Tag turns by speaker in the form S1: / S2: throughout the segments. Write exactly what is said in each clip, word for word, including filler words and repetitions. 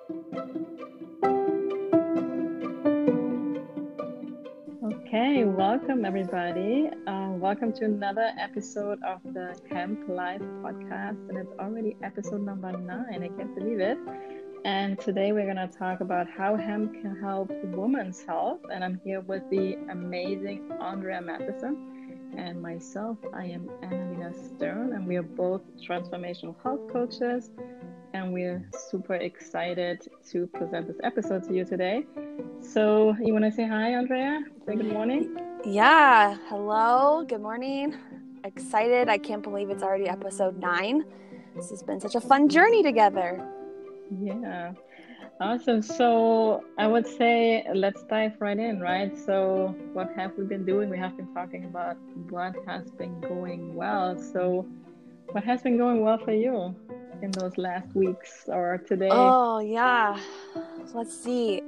S1: Okay, welcome everybody. Uh, welcome to another episode of the Hemp Life podcast, and it's already episode number nine. I can't believe it. And today we're going to talk about how hemp can help women's health. And I'm here with the amazing Andrea Matheson and myself. I am Annalena Stern, and we are both transformational health coaches. And we're super excited to present this episode to you today. So you want to say hi, Andrea? Say good morning?
S2: Yeah. Hello. Good morning. Excited. I can't believe it's already episode nine. This has been such a fun journey together.
S1: Yeah. Awesome. So I would say let's dive right in, right? So what have we been doing? We have been talking about what has been going well. So what has been going well for you in those last weeks or today?
S2: Oh, yeah. Let's see.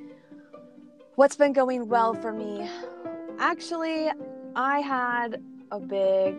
S2: What's been going well for me? Actually, I had a big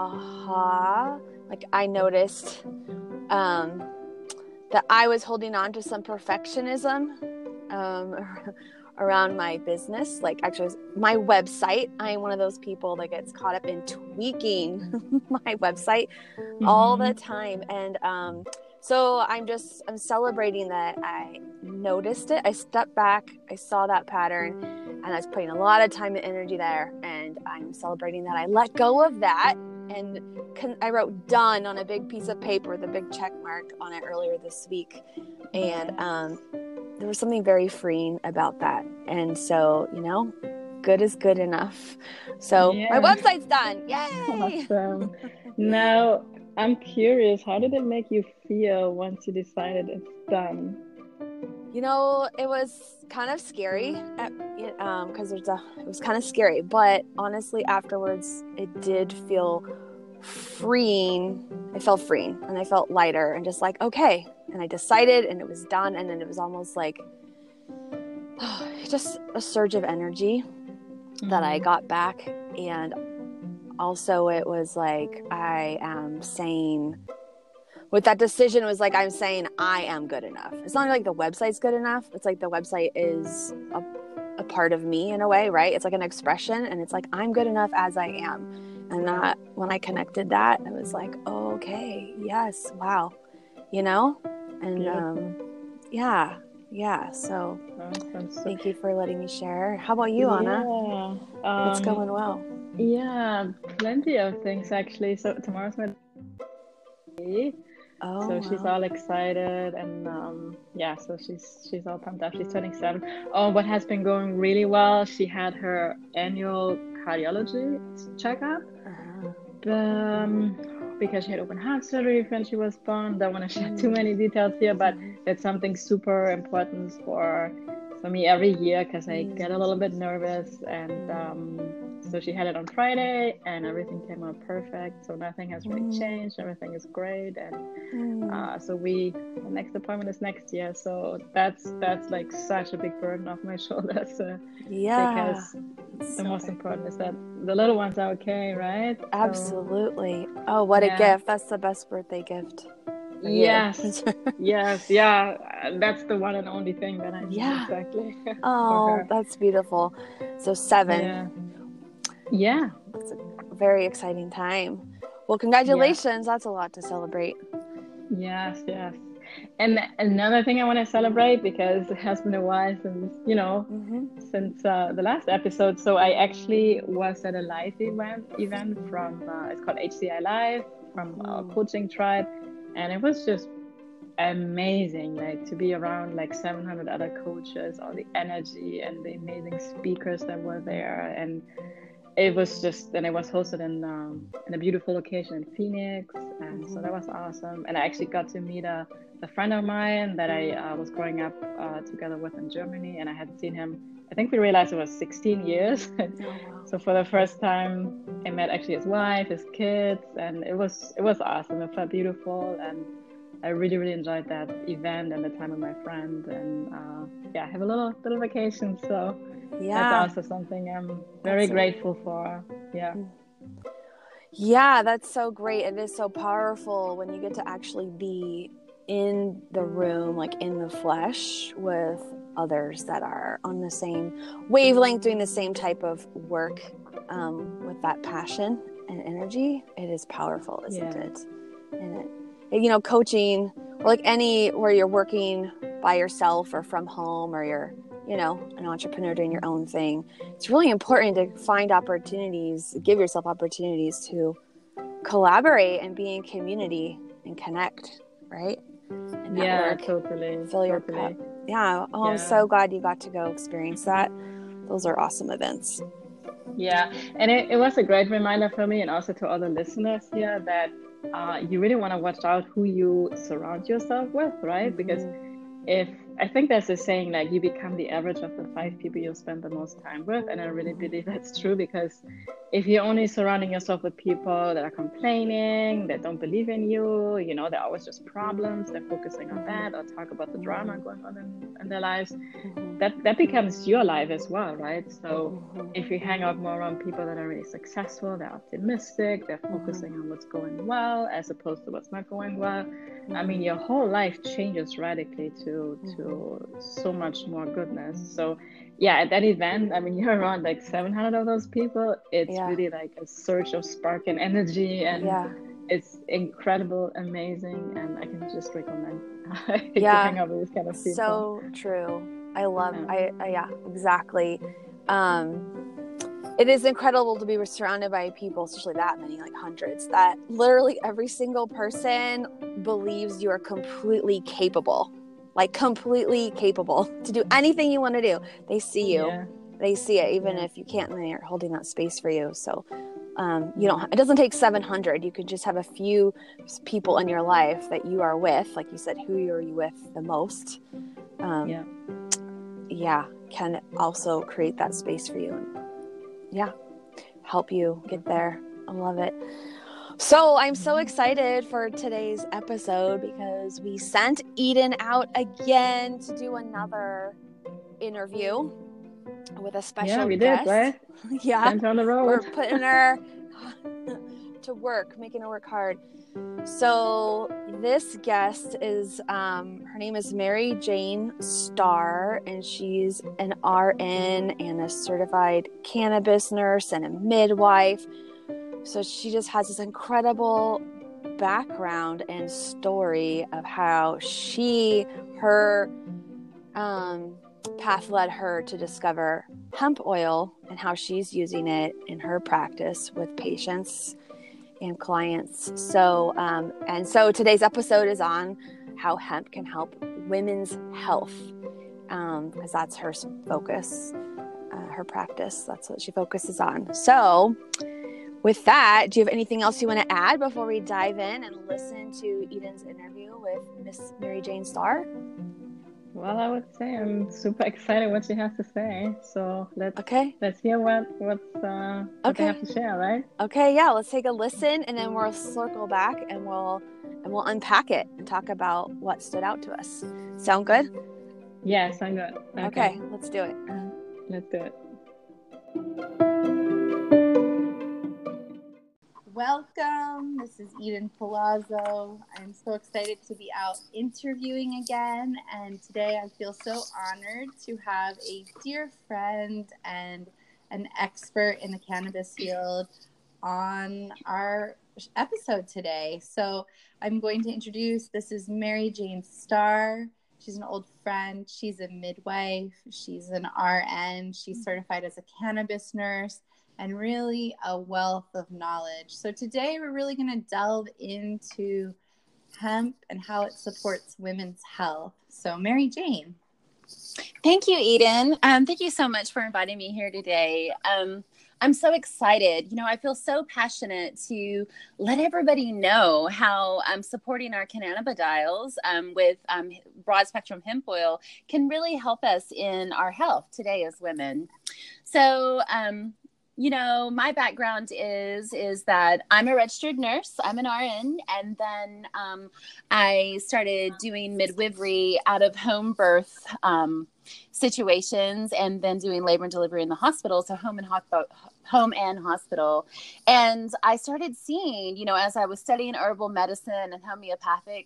S2: aha. Like I noticed um, that I was holding on to some perfectionism um, around my business. Like actually my website, I'm one of those people that gets caught up in tweaking my website mm-hmm. all the time. And um, so I'm just, I'm celebrating that I noticed it. I stepped back, I saw that pattern, and I was putting a lot of time and energy there. And I'm celebrating that I let go of that. And con- I wrote done on a big piece of paper with a big check mark on it earlier this week. And um, there was something very freeing about that. And so, you know, good is good enough. So yeah. My website's done. Yay!
S1: Awesome. Now, I'm curious, how did it make you feel once you decided it's done?
S2: You know, it was kind of scary at, um, because there's a, it was kind of scary, but honestly, afterwards, it did feel freeing. It felt freeing and I felt lighter and just like, okay. And I decided and it was done. And then it was almost like oh, just a surge of energy mm-hmm. that I got back. And also it was like, I am saying, with that decision, it was like, I'm saying I am good enough. It's not like the website's good enough. It's like the website is a, a part of me in a way, right? It's like an expression. And it's like, I'm good enough as I am. And that, when I connected that, it was like, oh, okay, yes, wow, you know? And um, yeah, yeah. So
S1: awesome. So
S2: thank you for letting me share. How about you, Anna?
S1: Yeah,
S2: What's
S1: um,
S2: going well?
S1: Yeah, plenty of things actually. So tomorrow's my day.
S2: Oh,
S1: so
S2: wow.
S1: she's all excited and um, yeah, so she's she's all pumped up. She's turning seven. Oh, what has been going really well? She had her annual cardiology checkup. Uh-huh. Um, because she had open heart surgery when she was born. Don't want to share too many details here, but that's something super important for for me every year because I get a little bit nervous. And um, so she had it on Friday, and everything came out perfect. So nothing has really changed. Everything is great, and uh, so we the next appointment is next year. So that's that's like such a big burden off my shoulders. Uh,
S2: yeah.
S1: Because the so most important is that the little ones are okay, right?
S2: Absolutely. So, oh, what yeah. a gift. That's the best birthday gift.
S1: Yes. yes. Yeah. That's the one and only thing that I need.
S2: Yeah.
S1: Exactly.
S2: Oh, that's beautiful. So seven.
S1: Yeah. Yeah.
S2: It's a very exciting time. Well, congratulations. Yeah. That's a lot to celebrate.
S1: Yes. Yes. And another thing I want to celebrate, because it has been a while since, you know, mm-hmm. since uh, the last episode. So I actually was at a live event, event from, uh, it's called H C I Live, from our coaching tribe. And it was just amazing, like to be around like seven hundred other coaches, all the energy and the amazing speakers that were there. And it was just, and it was hosted in um, in a beautiful location in Phoenix. And mm-hmm. so that was awesome. And I actually got to meet a, a friend of mine that I uh, was growing up uh, together with in Germany. And I had seen him, I think we realized it was sixteen years. Oh, wow. So for the first time, I met actually his wife, his kids, and it was it was awesome. It felt beautiful. And I really, really enjoyed that event and the time with my friend. And uh, yeah, have a little little vacation. So yeah, that's also something I'm very that's grateful so... for. Yeah.
S2: Yeah, that's so great. It is so powerful when you get to actually be in the room, like in the flesh, with others that are on the same wavelength, doing the same type of work, um, with that passion and energy, it is powerful, isn't
S1: Yeah.
S2: it? And it, you know, coaching, or like any where you're working by yourself or from home, or you're, you know, an entrepreneur doing your own thing, it's really important to find opportunities, give yourself opportunities to collaborate and be in community and connect, right? And
S1: Yeah,
S2: network,
S1: totally.
S2: fill your
S1: Totally.
S2: cup. Yeah. Oh,
S1: Yeah.
S2: I'm so glad you got to go experience that. Those are awesome events.
S1: Yeah, and it, it was a great reminder for me and also to other listeners here that uh, you really want to watch out who you surround yourself with, right? Because if I think there's a saying like you become the average of the five people you spend the most time with, and I really believe that's true, because if you're only surrounding yourself with people that are complaining, that don't believe in you, you know, they're always just problems, they're focusing on that or talk about the drama going on in, in their lives, that that becomes your life as well, right? So if you hang out more around people that are really successful, they're optimistic, they're focusing on what's going well as opposed to what's not going well, I mean, your whole life changes radically to to so much more goodness. So yeah, at that event, I mean, you're around like seven hundred of those people. It's
S2: Yeah.
S1: really like a surge of spark and energy, and
S2: Yeah.
S1: it's incredible, amazing, and I can just recommend to
S2: Yeah.
S1: hang out with these kind of people.
S2: So true. I love,
S1: Yeah.
S2: I, I yeah, exactly. Um, it is incredible to be surrounded by people, especially that many, like hundreds, that literally every single person believes you are completely capable, like completely capable to do anything you want to do. They see you,
S1: Yeah.
S2: they see it, even
S1: Yeah.
S2: if you can't, and they're holding that space for you. So, um, you don't, it doesn't take seven hundred. You can just have a few people in your life that you are with, like you said, who are you with the most? Um,
S1: Yeah.
S2: yeah, can also create that space for you. And yeah, help you get there. I love it. So I'm so excited for today's episode because we sent Eden out again to do another interview with a special
S1: Yeah, we
S2: guest.
S1: did, right?
S2: Yeah,
S1: Sent her on the road.
S2: we're putting her to work, making her work hard. So this guest is, um, her name is Mary Jane Starr, and she's an R N and a certified cannabis nurse and a midwife. So she just has this incredible background and story of how she, her um, path led her to discover hemp oil and how she's using it in her practice with patients and clients. So, um, and so today's episode is on how hemp can help women's health, um, because that's her focus, uh, her practice. That's what she focuses on. So with that, do you have anything else you want to add before we dive in and listen to Eden's interview with Miss Mary Jane Starr?
S1: Well, I would say I'm super excited what she has to say. So let's
S2: okay.
S1: let's hear what what's uh, what
S2: okay.
S1: they have to share, right?
S2: Okay, yeah. Let's take a listen, and then we'll circle back and we'll and we'll unpack it and talk about what stood out to us. Sound good?
S1: Yeah, sound good. Okay,
S2: okay let's do it.
S1: Uh, let's do it.
S3: Welcome. This is Eden Palazzo. I'm so excited to be out interviewing again. And today I feel so honored to have a dear friend and an expert in the cannabis field on our episode today. So I'm going to introduce, this is Mary Jane Starr. She's an old friend. She's a midwife. She's an R N. She's certified as a cannabis nurse, and really a wealth of knowledge. So today we're really going to delve into hemp and how it supports women's health. So Mary Jane.
S4: Thank you, Eden. Um, thank you so much for inviting me here today. Um, I'm so excited. You know, I feel so passionate to let everybody know how um, supporting our cannabidiols um, with um, broad spectrum hemp oil can really help us in our health today as women. So, um, you know, my background is is that I'm a registered nurse. I'm an R N, and then um, I started doing midwifery out of home birth um, situations, and then doing labor and delivery in the hospital, so home and ho- home and hospital. And I started seeing, you know, as I was studying herbal medicine and homeopathics,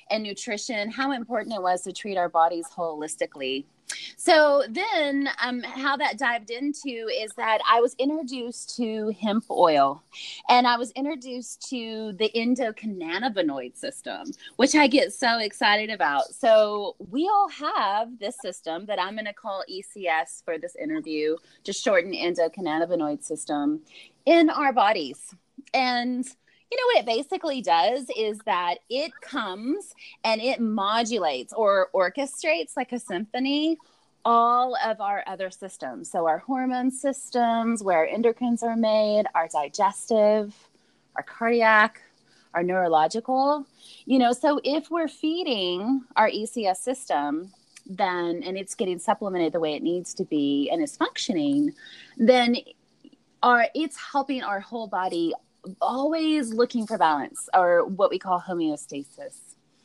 S4: and nutrition, how important it was to treat our bodies holistically. So then um, how that dived into is that I was introduced to hemp oil, and I was introduced to the endocannabinoid system, which I get so excited about. So we all have this system that I'm going to call E C S for this interview, just shorten endocannabinoid system, in our bodies. And you know what it basically does is that it comes and it modulates or orchestrates like a symphony all of our other systems. So our hormone systems, where our endocrines are made, our digestive, our cardiac, our neurological, you know, so if we're feeding our E C S system, then, and it's getting supplemented the way it needs to be and is functioning, then our, it's helping our whole body always looking for balance, or what we call homeostasis.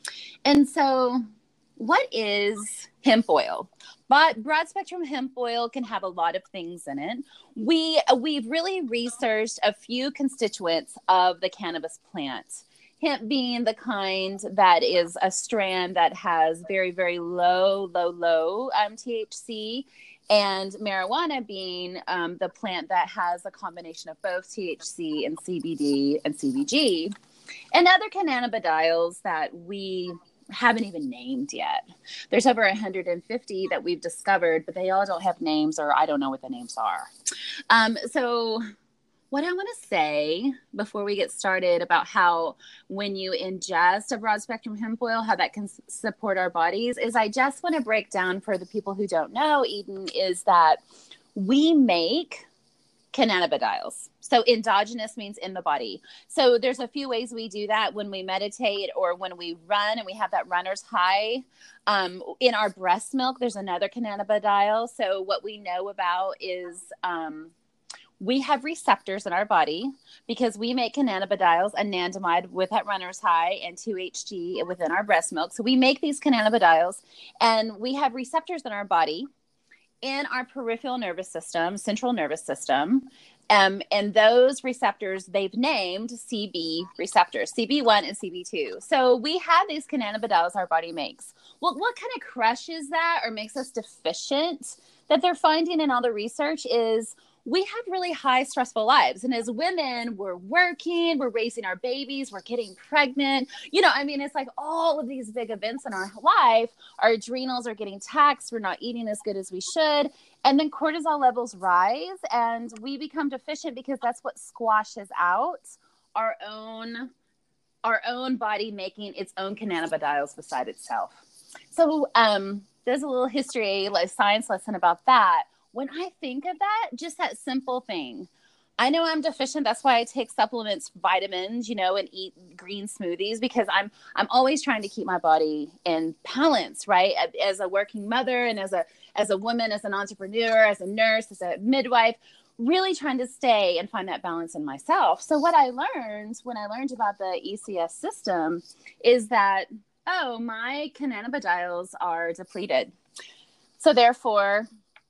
S4: And so what is hemp oil? But broad spectrum hemp oil can have a lot of things in it. We, we've really researched a few constituents of the cannabis plant. Hemp being the kind that is a strand that has very, very low, low, low um, T H C, and marijuana being um, the plant that has a combination of both T H C and C B D and C B G, and other cannabidiols that we haven't even named yet. There's over one hundred fifty that we've discovered, but they all don't have names, or I don't know what the names are. Um, so what I want to say before we get started about how when you ingest a broad spectrum hemp oil, how that can s- support our bodies, is I just want to break down for the people who don't know, Eden, is that we make cannabidiols. So endogenous means in the body. So there's a few ways we do that when we meditate or when we run and we have that runner's high. Um, in our breast milk, there's another cannabidiol. So what we know about is um, we have receptors in our body because we make cannabidiols, anandamide with that runner's high and two H G within our breast milk. So we make these cannabidiols, and we have receptors in our body, in our peripheral nervous system, central nervous system. Um, and those receptors, they've named C B receptors, C B one and C B two. So we have these cannabidiols our body makes. Well, what kind of crushes that or makes us deficient that they're finding in all the research is we have really high stressful lives. And as women, we're working, we're raising our babies, we're getting pregnant. You know, I mean, it's like all of these big events in our life, our adrenals are getting taxed. We're not eating as good as we should. And then cortisol levels rise and we become deficient because that's what squashes out our own, our own body making its own cannabidiols beside itself. So um, there's a little history, like science lesson about that. When I think of that, just that simple thing, I know I'm deficient. That's why I take supplements, vitamins, you know, and eat green smoothies because I'm I'm always trying to keep my body in balance, right? As a working mother and as a as a woman, as an entrepreneur, as a nurse, as a midwife, really trying to stay and find that balance in myself. So what I learned when I learned about the E C S system is that, oh, my cannabidiols are depleted. So therefore,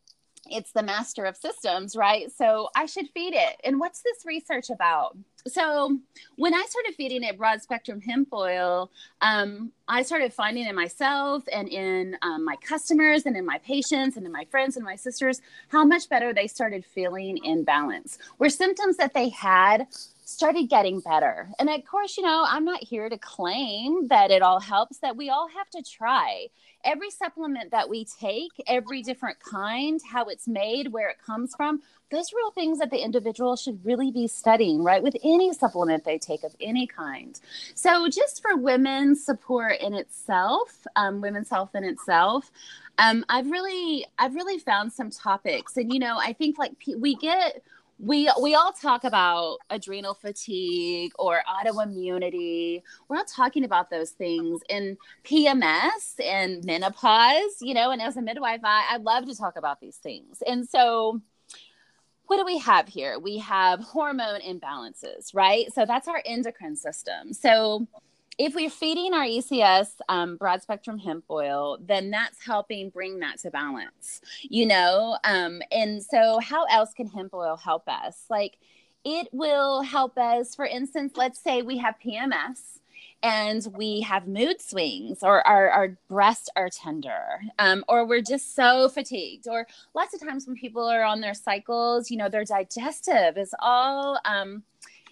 S4: it's the master of systems, right? So I should feed it. And what's this research about? So when I started feeding it broad spectrum hemp oil, um, I started finding in myself and in um, my customers and in my patients and in my friends and my sisters, how much better they started feeling in balance, where symptoms that they had started getting better. And of course, you know, I'm not here to claim that it all helps, that we all have to try. Every supplement that we take, every different kind, how it's made, where it comes from, those are real things that the individual should really be studying, right? With any supplement they take of any kind. So just for women's support in itself, um, women's health in itself, um, I've really, I've really found some topics. And, you know, I think like we get, We we all talk about adrenal fatigue or autoimmunity. We're all talking about those things in P M S and menopause, you know, and as a midwife, I, I love to talk about these things. And so what do we have here? We have hormone imbalances, right? So that's our endocrine system. So if we're feeding our E C S um, broad spectrum hemp oil, then that's helping bring that to balance, you know? Um, and so how else can hemp oil help us? Like it will help us, for instance, let's say we have P M S and we have mood swings, or our, our breasts are tender, um, or we're just so fatigued, or lots of times when people are on their cycles, you know, their digestive is all um,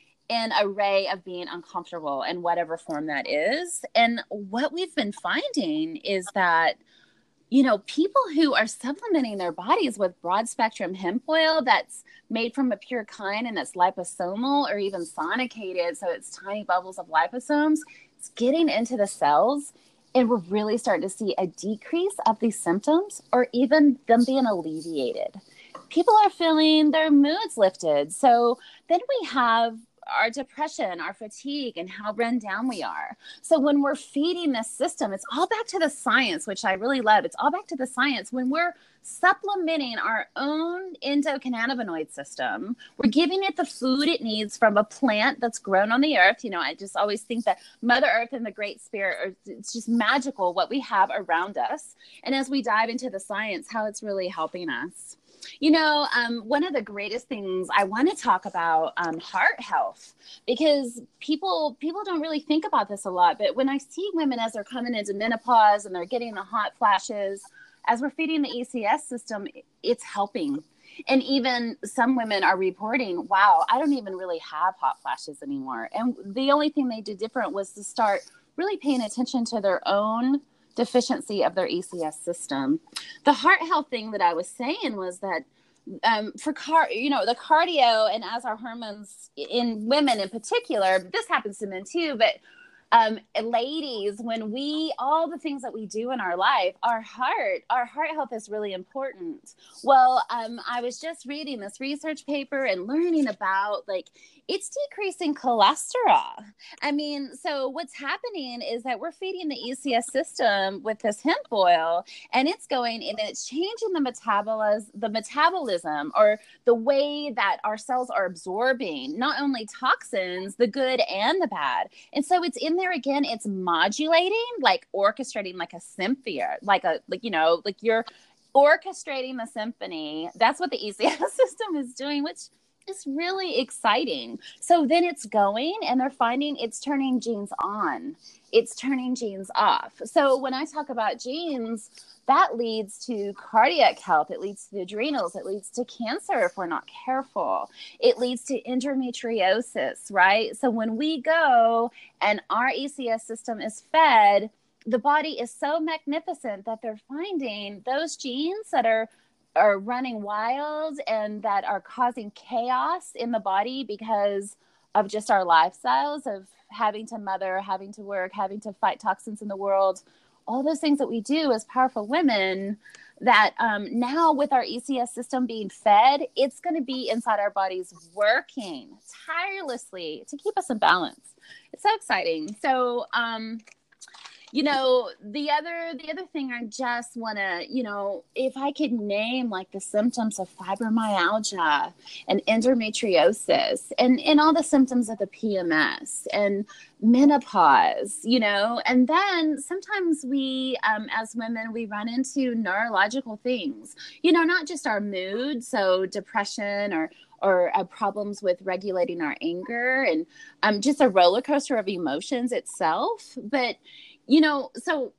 S4: an array of being uncomfortable in whatever form that is. And what we've been finding is that, you know, people who are supplementing their bodies with broad spectrum hemp oil that's made from a pure kind and that's liposomal or even sonicated, so it's tiny bubbles of liposomes, it's getting into the cells, and we're really starting to see a decrease of these symptoms or even them being alleviated. People are feeling their moods lifted. So then we have our depression, our fatigue, and how run down we are. So when we're feeding this system, it's all back to the science, which I really love. It's all back to the science. When we're supplementing our own endocannabinoid system, we're giving it the food it needs from a plant that's grown on the earth. You know, I just always think that Mother Earth and the Great Spirit are, it's just magical what we have around us. And as we dive into the science, how it's really helping us. You know, um, one of the greatest things I want to talk about, um, heart health, because people people don't really think about this a lot. But when I see women as they're coming into menopause and they're getting the hot flashes, as we're feeding the E C S system, it's helping. And even some women are reporting, wow, I don't even really have hot flashes anymore. And the only thing they did different was to start really paying attention to their own deficiency of their E C S system. The heart health thing that I was saying was that um, for car, you know, the cardio, and as our hormones in women in particular, this happens to men too, but um, ladies, when we, all the things that we do in our life, our heart, our heart health is really important. Well, um, I was just reading this research paper and learning about, like, it's decreasing cholesterol. I mean, so what's happening is that we're feeding the E C S system with this hemp oil, and it's going and it's changing the metabolism, the metabolism, or the way that our cells are absorbing not only toxins, the good and the bad. And so it's in there again, it's modulating, like orchestrating like a symphony, like a, like, you know, like you're orchestrating the symphony. That's what the E C S system is doing, which is really exciting. So then it's going and they're finding it's turning genes on, it's turning genes off. So when I talk about genes, that leads to cardiac health, it leads to the adrenals, it leads to cancer if we're not careful, it leads to endometriosis, right? So when we go and our E C S system is fed, the body is so magnificent that they're finding those genes that are are running wild and that are causing chaos in the body because of just our lifestyles of having to mother, having to work, having to fight toxins in the world, all those things that we do as powerful women, that um, now with our E C S system being fed, it's going to be inside our bodies working tirelessly to keep us in balance. It's so exciting. So, um, you know, the other the other thing I just want to, you know, if I could name like the symptoms of fibromyalgia and endometriosis and, and all the symptoms of the P M S and menopause, you know, and then sometimes we, um, as women, we run into neurological things, you know, not just our mood, so depression or or uh, problems with regulating our anger and um, just a roller coaster of emotions itself. But you know, so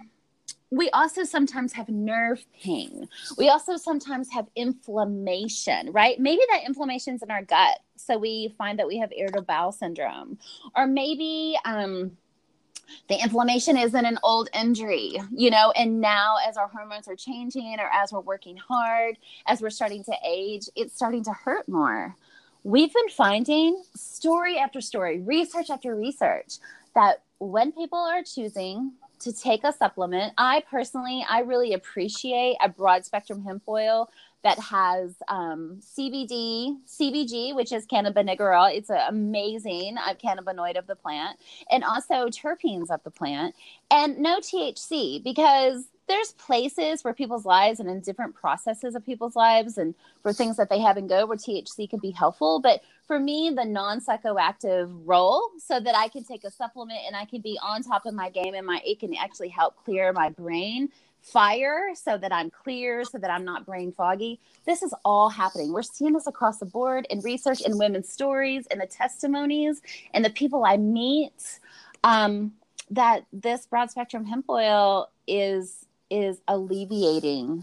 S4: we also sometimes have nerve pain. We also sometimes have inflammation, right? Maybe that inflammation's in our gut. So we find that we have irritable bowel syndrome. Or maybe um, the inflammation is in an old injury, you know, and now as our hormones are changing or as we're working hard, as we're starting to age, it's starting to hurt more. We've been finding story after story, research after research, that when people are choosing to take a supplement, I personally, I really appreciate a broad spectrum hemp oil that has um, C B D, C B G, which is cannabidiol. It's an amazing uh, cannabinoid of the plant, and also terpenes of the plant, and no T H C, because there's places for people's lives and in different processes of people's lives and for things that they have and go where T H C can be helpful. But for me, the non-psychoactive role, so that I can take a supplement and I can be on top of my game and my it can actually help clear my brain fire so that I'm clear, so that I'm not brain foggy. This is all happening. We're seeing this across the board in research, in women's stories, in the testimonies, and the people I meet. um, that this broad spectrum hemp oil is is alleviating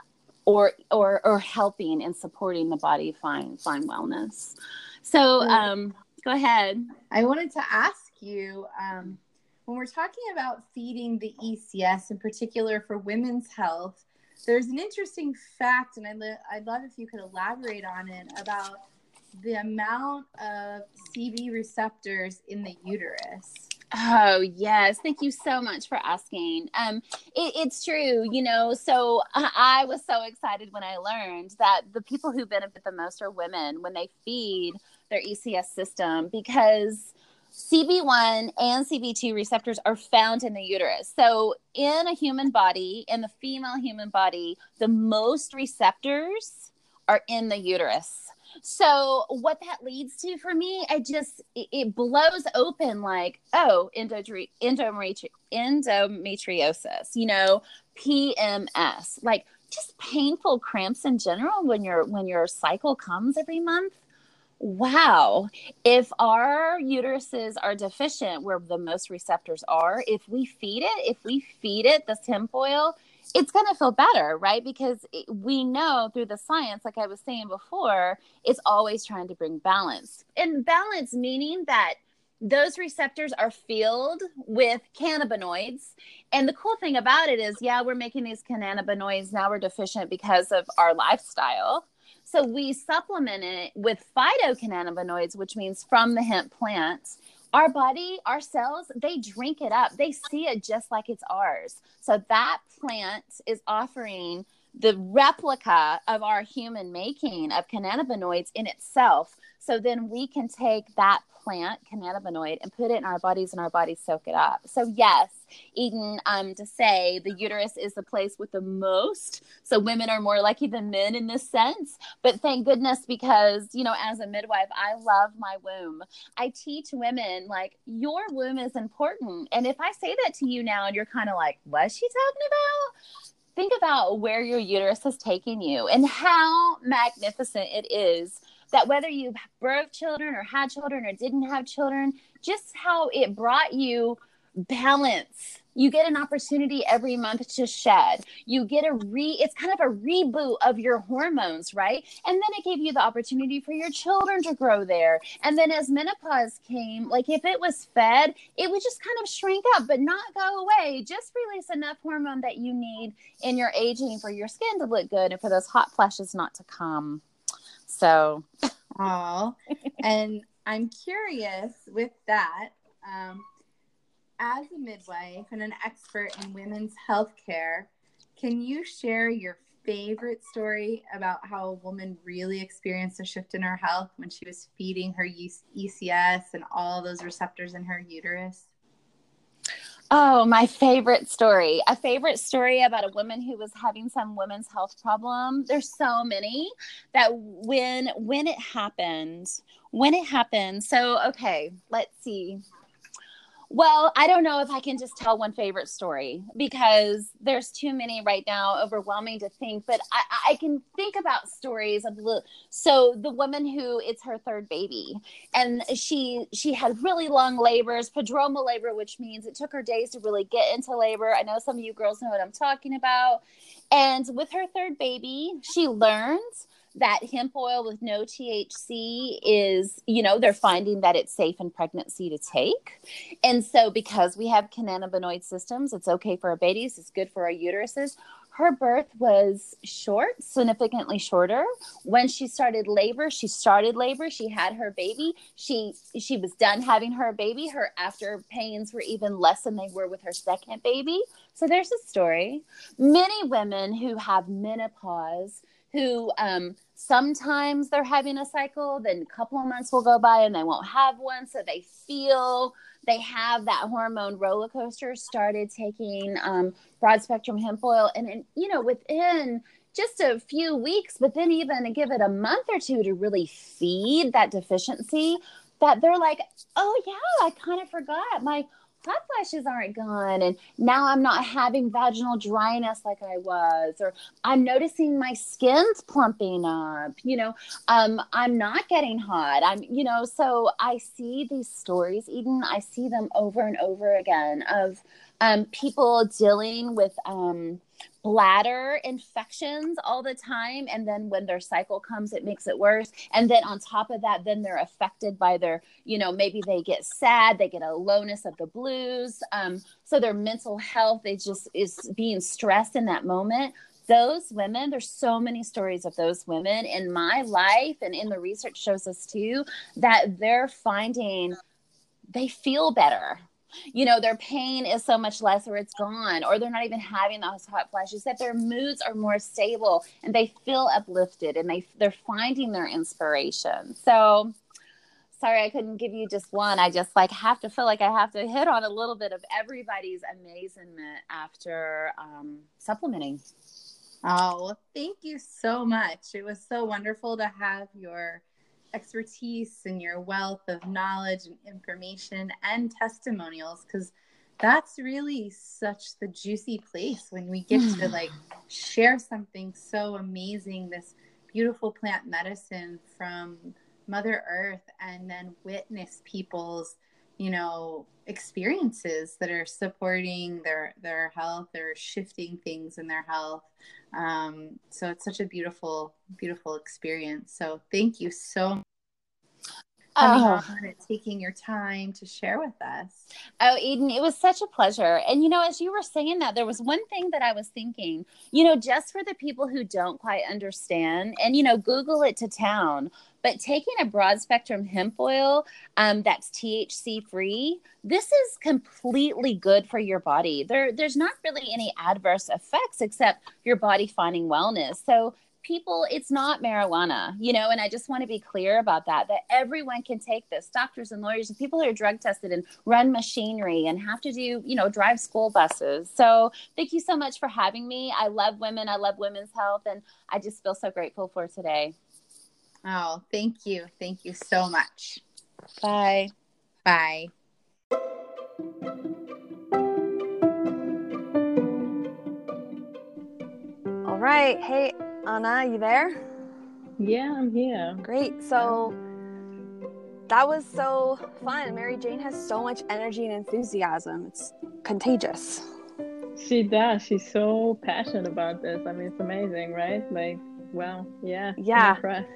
S4: or or or helping and supporting the body find find wellness. So um, go ahead.
S3: I wanted to ask you, um, when we're talking about feeding the E C S in particular for women's health, there's an interesting fact, and I'd, li- I'd love if you could elaborate on it, about the amount of C B receptors in the uterus.
S4: Oh, yes. Thank you so much for asking. Um, it, it's true, you know, so I, I was so excited when I learned that the people who benefit the most are women when they feed their E C S system, because C B one and C B two receptors are found in the uterus. So in a human body, in the female human body, the most receptors are in the uterus. So what that leads to for me, I just, it, it blows open like, oh, endotri- endometri- endometriosis, you know, P M S, like just painful cramps in general when your when your cycle comes every month. Wow. If our uteruses are deficient where the most receptors are, if we feed it, if we feed it this hemp oil, it's going to feel better, right? Because it, we know through the science, like I was saying before, it's always trying to bring balance. And balance meaning that those receptors are filled with cannabinoids. And the cool thing about it is, yeah, we're making these cannabinoids. Now we're deficient because of our lifestyle. So we supplement it with phytocannabinoids, which means from the hemp plant. Our body, our cells, they drink it up. They see it just like it's ours. So that plant is offering the replica of our human making of cannabinoids in itself. So then we can take that plant cannabinoid and put it in our bodies, and our bodies soak it up. So yes, Eden, um, to say the uterus is the place with the most. So women are more lucky than men in this sense. But thank goodness, because, you know, as a midwife, I love my womb. I teach women, like, your womb is important. And if I say that to you now and you're kind of like, what's she talking about? Think about where your uterus has taken you and how magnificent it is that whether you birthed children or had children or didn't have children, just how it brought you balance. You get an opportunity every month to shed. You get a re, it's kind of a reboot of your hormones, right? And then it gave you the opportunity for your children to grow there. And then as menopause came, like if it was fed, it would just kind of shrink up, but not go away. Just release enough hormone that you need in your aging for your skin to look good and for those hot flashes not to come. So,
S3: oh, and I'm curious with that, um, as a midwife and an expert in women's healthcare, can you share your favorite story about how a woman really experienced a shift in her health when she was feeding her E C S and all those receptors in her uterus?
S4: Oh, my favorite story. A favorite story about a woman who was having some women's health problem. There's so many that when when it happened, when it happened. So, okay, let's see. Well, I don't know if I can just tell one favorite story because there's too many right now, overwhelming to think, but I, I can think about stories of the, so the woman who it's her third baby, and she, she had really long labors, prodromal labor, which means it took her days to really get into labor. I know some of you girls know what I'm talking about. And with her third baby, she learned that hemp oil with no T H C is, you know, they're finding that it's safe in pregnancy to take. And so because we have cannabinoid systems, it's okay for our babies. It's good for our uteruses. Her birth was short, significantly shorter. When she started labor, she started labor. She had her baby. She she was done having her baby. Her after pains were even less than they were with her second baby. So there's a story. Many women who have menopause, who um, sometimes they're having a cycle, then a couple of months will go by and they won't have one. So they feel they have that hormone roller coaster, started taking um, broad spectrum hemp oil. And, and, you know, within just a few weeks, but then even give it a month or two to really feed that deficiency, that they're like, oh yeah, I kind of forgot. My hot flashes aren't gone. And now I'm not having vaginal dryness like I was, or I'm noticing my skin's plumping up, you know, um, I'm not getting hot. I'm, you know, so I see these stories, Eden, I see them over and over again of um, people dealing with um, bladder infections all the time. And then when their cycle comes, it makes it worse. And then on top of that, then they're affected by their, you know, maybe they get sad, they get a lowness of the blues. Um, so their mental health, they just is being stressed in that moment. Those women, there's so many stories of those women in my life, and in the research shows us too, that they're finding they feel better. You know, their pain is so much less, or it's gone, or they're not even having those hot flashes, that their moods are more stable and they feel uplifted, and they, they're finding their inspiration. So sorry, I couldn't give you just one. I just like have to feel like I have to hit on a little bit of everybody's amazement after um, supplementing.
S3: Oh, well, thank you so much. It was so wonderful to have your expertise and your wealth of knowledge and information and testimonials, because that's really such the juicy place when we get to like share something so amazing, this beautiful plant medicine from Mother Earth, and then witness people's, you know, experiences that are supporting their their health or shifting things in their health. Um, so it's such a beautiful, beautiful experience. So thank you so much for coming
S4: Oh.
S3: on and taking your time to share with us.
S4: Oh, Eden, it was such a pleasure. And, you know, as you were saying that, there was one thing that I was thinking, you know, just for the people who don't quite understand, and, you know, Google it to town, but taking a broad spectrum hemp oil um, that's T H C free, this is completely good for your body. There, there's not really any adverse effects except your body finding wellness. So people, it's not marijuana, you know, and I just want to be clear about that, that everyone can take this, doctors and lawyers and people who are drug tested and run machinery and have to do, you know, drive school buses. So thank you so much for having me. I love women. I love women's health. And I just feel so grateful for today.
S3: Oh, thank you. Thank you so much.
S4: Bye.
S3: Bye.
S2: All right. Hey, Anna, you there?
S1: Yeah, I'm here.
S2: Great. So that was so fun. Mary Jane has so much energy and enthusiasm. It's contagious.
S1: She does. She's so passionate about this. I mean, it's amazing, right? Like, well, yeah.
S2: Yeah.
S1: I'm impressed.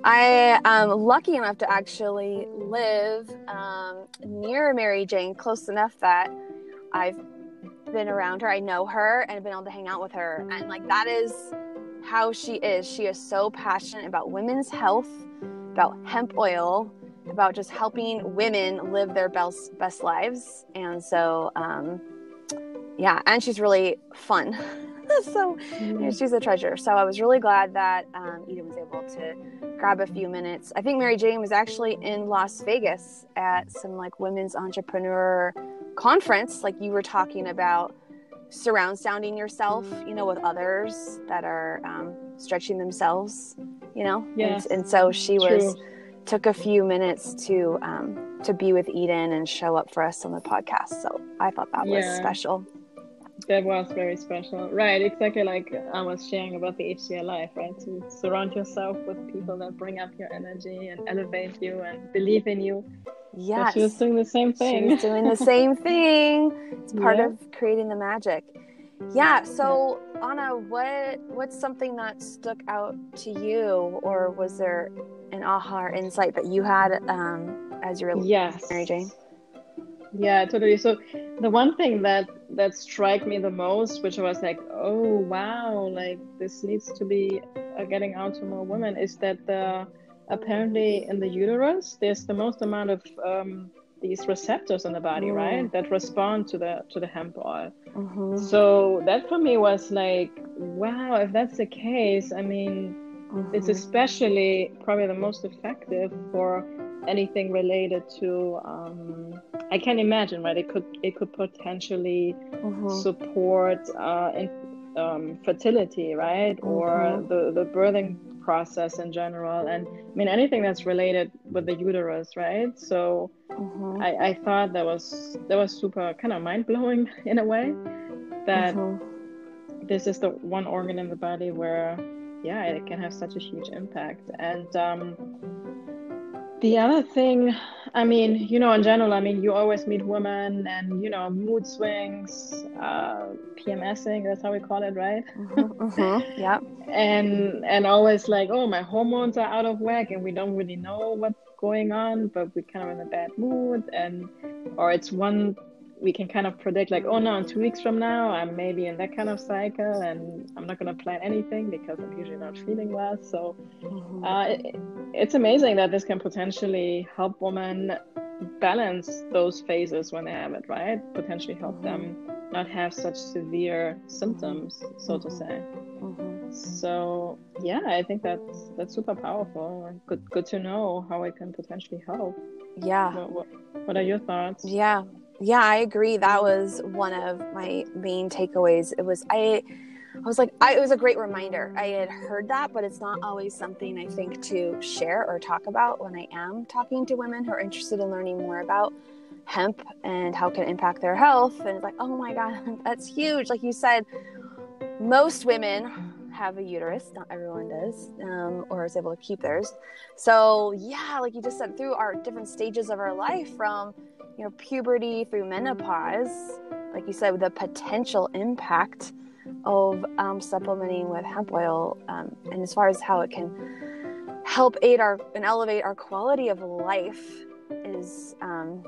S2: I am lucky enough to actually live um, near Mary Jane, close enough that I've been around her. I know her and been able to hang out with her. And like, that is how she is. She is so passionate about women's health, about hemp oil, about just helping women live their best, best lives. And so, um, yeah, and she's really fun. So
S1: Mm.
S2: she's a treasure. So I was really glad that um, Eden was able to grab a few minutes. I think Mary Jane was actually in Las Vegas at some like women's entrepreneur conference, like you were talking about, surround sounding yourself, you know, with others that are um, stretching themselves, you know.
S1: Yes.
S2: And, and so she
S1: True.
S2: was took a few minutes to um, to be with Eden and show up for us on the podcast. So I thought that was
S1: Yeah.
S2: special.
S1: That was very special. Right, exactly like I was sharing about the H C L Life, right? To surround yourself with people that bring up your energy and elevate you and believe in you.
S2: Yes.
S1: So she was doing the same thing.
S2: She was doing the same thing. It's part
S1: Yeah.
S2: of creating the magic. Yeah. So Anna, what what's something that stuck out to you, or was there an aha or insight that you had um, as you were
S1: Yes.
S2: Mary Jane?
S1: Yeah, totally. So the one thing that that struck me the most, which I was like, oh wow, like this needs to be uh, getting out to more women, is that the apparently in the uterus there's the most amount of um, these receptors in the body,
S2: Mm.
S1: right, that respond to the to the hemp oil.
S2: Mm-hmm.
S1: So that for me was like, wow, if that's the case, I mean,
S2: Mm-hmm.
S1: it's especially probably the most effective for anything related to um, I can imagine, right, it could it could potentially
S2: Mm-hmm.
S1: support uh, in, um, fertility, right? Mm-hmm. Or the, the birthing process in general. And I mean, anything that's related with the uterus, right? So mm-hmm. I, I thought that was, that was super kind of mind blowing in a way, that mm-hmm. this is the one organ in the body where, yeah, it can have such a huge impact. And um, the other thing, I mean, you know, in general, I mean, you always meet women and, you know, mood swings, uh, PMSing, that's how we call it, right?
S2: Mm-hmm, mm-hmm, yeah.
S1: And and always like, oh, my hormones are out of whack and we don't really know what's going on, but we're kind of in a bad mood. And, or it's one, we can kind of predict like, oh no, in two weeks from now, I'm maybe in that kind of cycle and I'm not going to plan anything because I'm usually not feeling well. So mm-hmm. uh, it, it's amazing that this can potentially help women balance those phases when they have it, right? Potentially help mm-hmm. them not have such severe symptoms, mm-hmm. so to say. Mm-hmm. So yeah, I think that's that's super powerful. Good, good to know how it can potentially help.
S2: Yeah.
S1: What, what, what are your thoughts?
S2: Yeah. Yeah, I agree. That was one of my main takeaways. It was, I, I was like, I, it was a great reminder. I had heard that, but it's not always something I think to share or talk about when I am talking to women who are interested in learning more about hemp and how it can impact their health. And it's like, oh my God, that's huge. Like you said, most women have a uterus. Not everyone does, um, or is able to keep theirs. So yeah, like you just said, through our different stages of our life, from you know, puberty through menopause, like you said, the potential impact of um, supplementing with hemp oil, um, and as far as how it can help aid our and elevate our quality of life is um,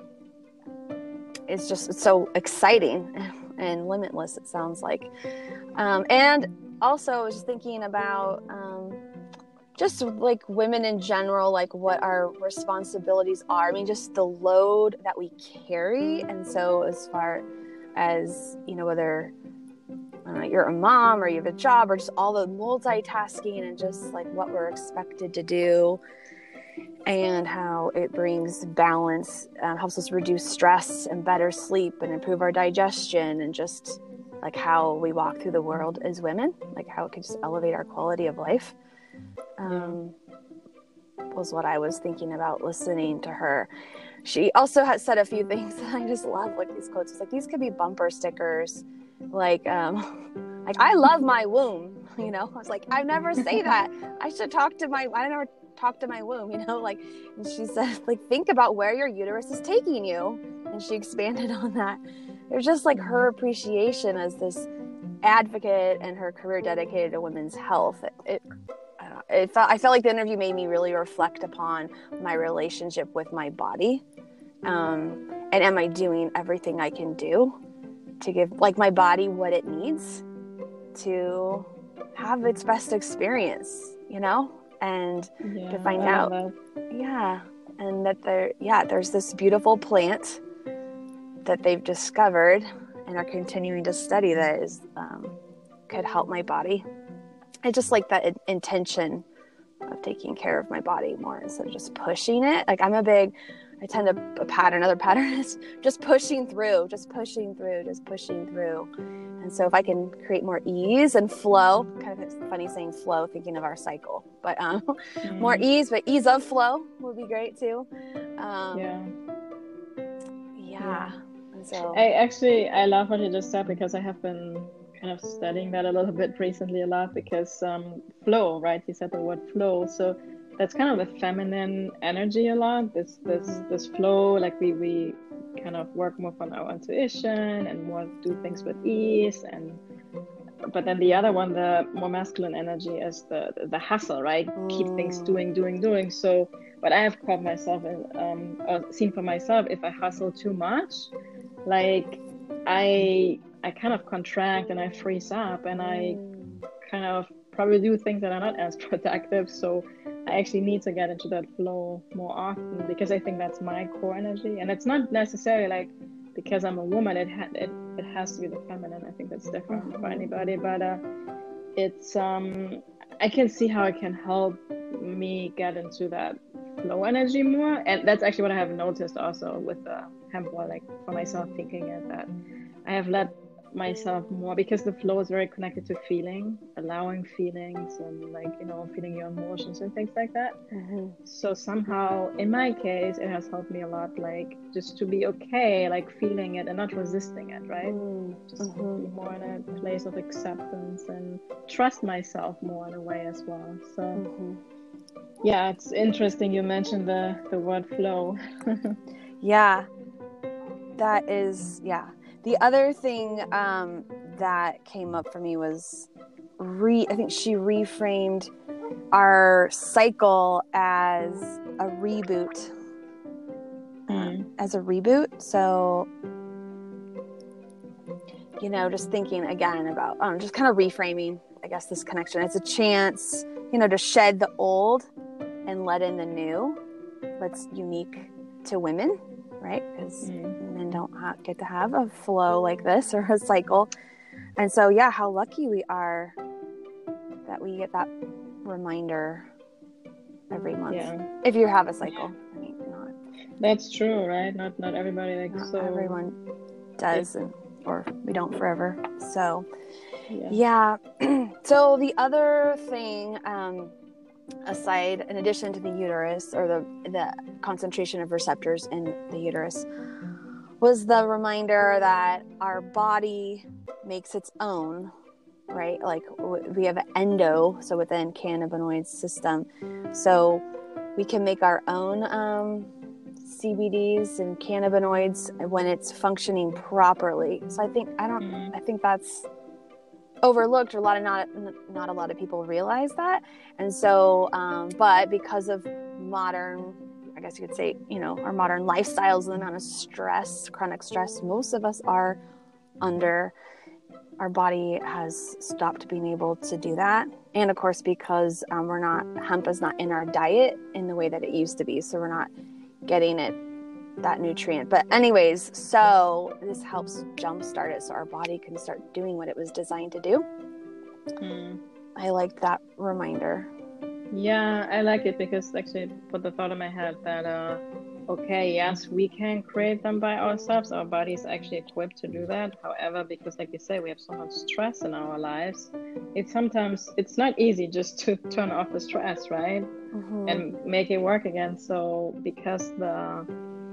S2: is just it's so exciting and limitless. It sounds like, um, and also I was just thinking about. Um, just like women in general, like what our responsibilities are. I mean, just the load that we carry. And so as far as, you know, whether uh, you're a mom or you have a job or just all the multitasking and just like what we're expected to do and how it brings balance, uh, helps us reduce stress and better sleep and improve our digestion, and just like how we walk through the world as women, like how it could just elevate our quality of life. Um, was what I was thinking about listening to her. She also has said a few things that I just love, like these quotes. It's like, these could be bumper stickers. Like, um, like I love my womb, you know, I was like, I never say that. I should talk to my, I never talk to my womb, you know, like, and she said, like, think about where your uterus is taking you. And she expanded on that. There's just like her appreciation as this advocate and her career dedicated to women's health. It, it It felt, I felt like the interview made me really reflect upon my relationship with my body. Um, and am I doing everything I can do to give like my body what it needs to have its best experience, you know, and yeah, to find out. That. Yeah. And that there, yeah, there's this beautiful plant that they've discovered and are continuing to study that is, um, could help my body. I just like that intention of taking care of my body more instead of just pushing it. Like I'm a big, I tend to a pattern, another pattern is just pushing through, just pushing through, just pushing through. And so if I can create more ease and flow, kind of funny saying flow, thinking of our cycle, but um, mm. more ease, but ease of flow would be great too. Um,
S1: yeah.
S2: Yeah. yeah. And so
S1: I actually, I love what you just said, because I have been kind of studying that a little bit recently a lot, because um, flow, right? You said the word flow. So that's kind of the feminine energy a lot. This this this flow, like we we kind of work more from our intuition and more do things with ease. And but then the other one, the more masculine energy, is the the hustle, right? Keep things doing, doing, doing. So what I have caught myself in, um, or seen for myself, if I hustle too much, like I. I kind of contract and I freeze up, and I kind of probably do things that are not as productive. So I actually need to get into that flow more often, because I think that's my core energy. And it's not necessarily like because I'm a woman, it ha- it, it has to be the feminine. I think that's different for anybody, but uh, it's um I can see how it can help me get into that flow energy more. And that's actually what I have noticed also with the hemp oil, like for myself, thinking it that I have let myself more, because the flow is very connected to feeling, allowing feelings, and like, you know, feeling your emotions and things like that.
S2: Mm-hmm.
S1: So somehow in my case it has helped me a lot, like just to be okay, like feeling it and not resisting it, right?
S2: Mm-hmm.
S1: Just be more in a place of acceptance and trust myself more in a way as well. So
S2: Mm-hmm.
S1: yeah, it's interesting you mentioned the the word flow.
S2: Yeah, that is, yeah. The other thing um, that came up for me was re I think she reframed our cycle as a reboot. Um, as a reboot. So, you know, just thinking again about, um, just kind of reframing, I guess, this connection. It's a chance, you know, to shed the old and let in the new. That's unique to women, right? Because mm. men don't ha- get to have a flow like this, or a cycle. And so, yeah, how lucky we are that we get that reminder every month. Yeah. If you have a cycle. I mean, not.
S1: That's true, right? Not not everybody like
S2: not
S1: so.
S2: Everyone does, and, or we don't forever. So, yeah. yeah. So the other thing, um, aside, in addition to the uterus, or the the concentration of receptors in the uterus, was the reminder that our body makes its own, right? Like we have an endo, so within cannabinoid system, so we can make our own um, C B Ds and cannabinoids when it's functioning properly. So I think I don't. Mm-hmm. I think that's overlooked, or a lot of not not a lot of people realize that. And so, um, but because of modern, I guess you could say, you know, our modern lifestyles, the amount of stress, chronic stress, most of us are under. Our body has stopped being able to do that. And of course, because um, we're not, hemp is not in our diet in the way that it used to be. So we're not getting it, that nutrient. But anyways, so this helps jumpstart it so our body can start doing what it was designed to do. Hmm. I like that reminder.
S1: Yeah, I like it because actually it put the thought in my head that, uh, okay, yes, we can create them by ourselves. Our body is actually equipped to do that. However, because like you say, we have so much stress in our lives, it's sometimes, it's not easy just to turn off the stress, right? Mm-hmm. And make it work again. So because the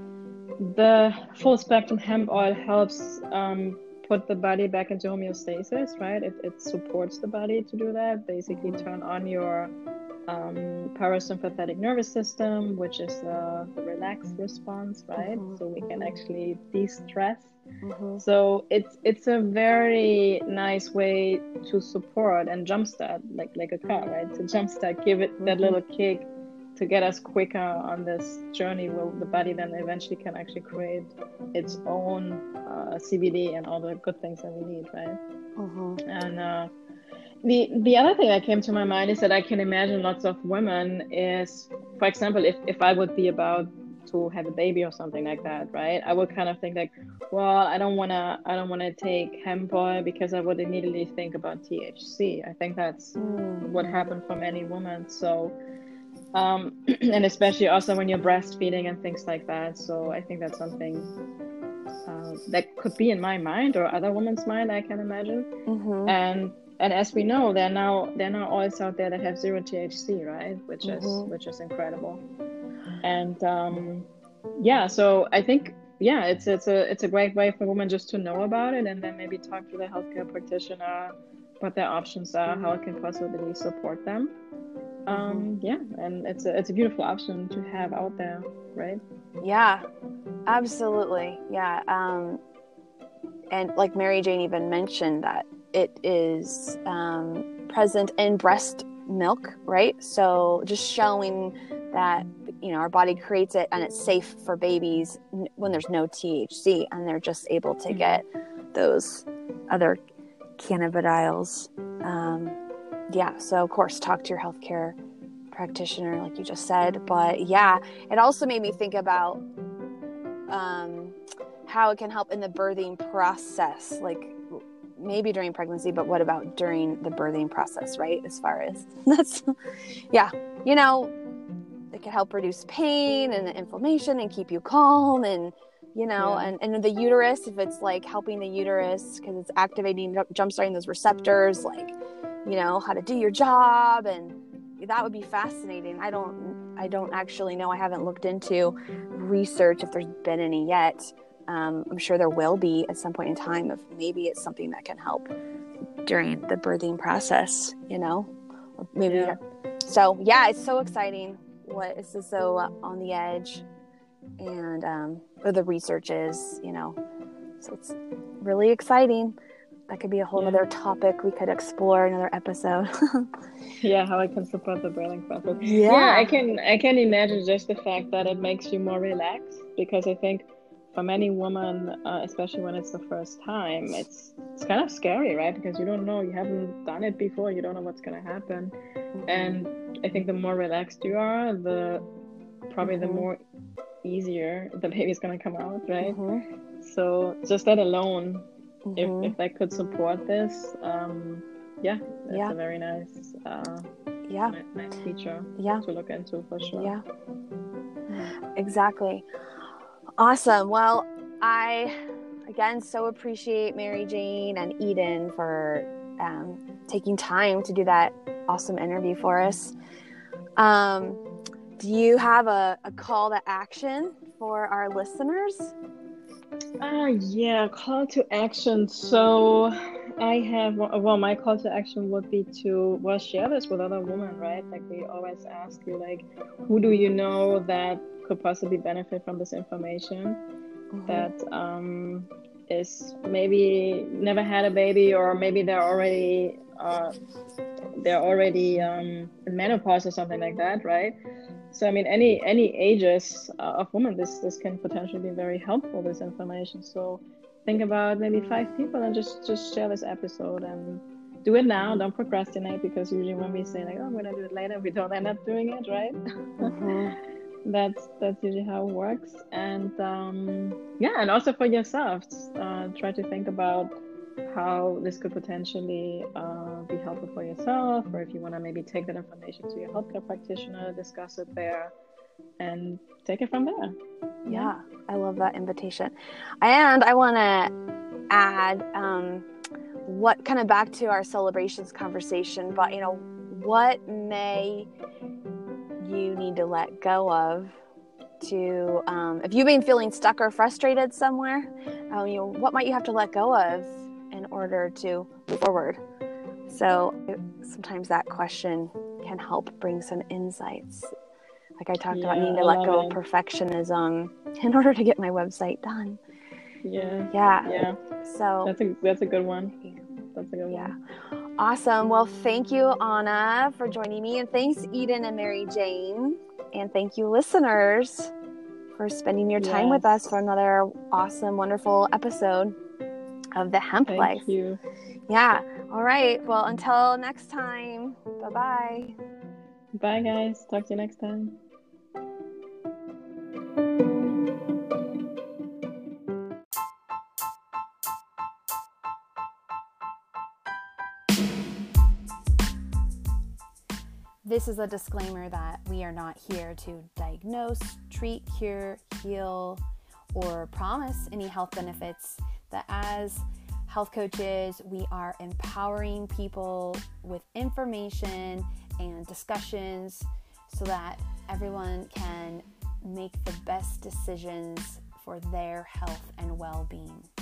S1: the full spectrum hemp oil helps um, put the body back into homeostasis, right? It, it supports the body to do that, basically turn on your Um, parasympathetic nervous system, which is uh, the relaxed response, right? Mm-hmm. So we can actually de-stress. Mm-hmm. So it's it's a very nice way to support and jumpstart, like like a car, right? To jumpstart, give it that mm-hmm. little kick to get us quicker on this journey where the body then eventually can actually create its own uh, C B D and all the good things that we need, right? Mm-hmm. And uh, The the other thing that came to my mind is that I can imagine lots of women is, for example, if, if I would be about to have a baby or something like that, right? I would kind of think like, well, I don't wanna I don't wanna take hemp oil because I would immediately think about T H C. I think that's mm. what happened for many women. So, um, and especially also when you're breastfeeding and things like that. So I think that's something uh, that could be in my mind or other women's mind, I can imagine. Mm-hmm. And And as we know, there are now there are now oils out there that have zero T H C, right? Which mm-hmm. is which is incredible. And um, yeah, so I think yeah, it's it's a it's a great way for women just to know about it, and then maybe talk to the healthcare practitioner what their options are, how it can possibly support them. Um, mm-hmm. Yeah, and it's a it's a beautiful option to have out there, right?
S2: Yeah, absolutely. Yeah, um, and like Mary Jane even mentioned that. It is um, present in breast milk, right? So just showing that, you know, our body creates it and it's safe for babies when there's no T H C and they're just able to get those other cannabidiols. Um, yeah, so of course, talk to your healthcare practitioner, like you just said. But yeah, it also made me think about um, how it can help in the birthing process, like maybe during pregnancy, but what about during the birthing process, right? As far as that's, yeah, you know, it can help reduce pain and inflammation and keep you calm and you know,
S1: Yeah.
S2: and, and the uterus, if it's like helping the uterus because it's activating, jump starting those receptors, like, you know, how to do your job, and that would be fascinating. I don't, I don't actually know. I haven't looked into research if there's been any yet. Um, I'm sure there will be at some point in time if maybe it's something that can help during the birthing process, you know, or maybe.
S1: Yeah.
S2: So yeah, it's so exciting. What is this so on the edge, and um, or the research is, you know, so it's really exciting. That could be a whole
S1: Yeah.
S2: other topic we could explore another episode.
S1: Yeah, how I can support the birthing process.
S2: Yeah.
S1: Yeah, I can I can imagine just the fact that it makes you more relaxed, because I think for many women, uh, especially when it's the first time, it's it's kind of scary, right? Because you don't know, you haven't done it before, you don't know what's gonna happen.
S2: Mm-hmm.
S1: And I think the more relaxed you are, the probably
S2: Mm-hmm.
S1: the more easier the baby's gonna come out, right?
S2: Mm-hmm.
S1: So just that alone,
S2: Mm-hmm.
S1: if if that could support this, um, yeah, that's
S2: Yeah.
S1: a very nice, uh,
S2: Yeah.
S1: nice, nice feature
S2: Yeah.
S1: to look into for sure.
S2: Yeah. Exactly. Awesome. Well, I again so appreciate Mary Jane and Eden for um, taking time to do that awesome interview for us. Um, do you have a, a call to action for our listeners?
S1: Ah, yeah, call to action. So I have, well, my call to action would be to, well, share this with other women, right? Like we always ask you, like, who do you know that could possibly benefit from this information?
S2: Mm-hmm.
S1: That um, is maybe never had a baby, or maybe they're already uh, they're already um, in menopause or something like that, right? So I mean, any any ages uh, of women, this this can potentially be very helpful, this information. So think about maybe five people and just just share this episode, and do it now. Don't procrastinate, because usually when we say like, oh, I'm gonna do it later, we don't end up doing it, right?
S2: Mm-hmm.
S1: that's that's usually how it works. And um, yeah, and also for yourself, uh, try to think about how this could potentially uh, be helpful for yourself, or if you want to maybe take that information to your healthcare practitioner, discuss it there, and take it from there.
S2: Yeah, I love that invitation. And I want to add um, what kind of back to our celebrations conversation, but you know, what may you need to let go of to, um, if you've been feeling stuck or frustrated somewhere, um, you know, what might you have to let go of in order to move forward? So sometimes that question can help bring some insights. Like I talked
S1: Yeah,
S2: about needing to
S1: I
S2: let
S1: love
S2: go
S1: it.
S2: of perfectionism in order to get my website done.
S1: Yeah.
S2: Yeah.
S1: Yeah.
S2: So
S1: That's a that's a good one. That's a good
S2: yeah.
S1: one.
S2: Awesome. Well, thank you, Anna, for joining me. And thanks, Eden and Mary Jane. And thank you, listeners, for spending your time
S1: Yes.
S2: with us for another awesome, wonderful episode of The Hemp
S1: Thank
S2: Life.
S1: you.
S2: Yeah. All right. Well, until next time. Bye-bye.
S1: Bye, guys. Talk to you next time.
S5: This is a disclaimer that we are not here to diagnose, treat, cure, heal, or promise any health benefits. That as health coaches, we are empowering people with information and discussions so that everyone can make the best decisions for their health and well-being.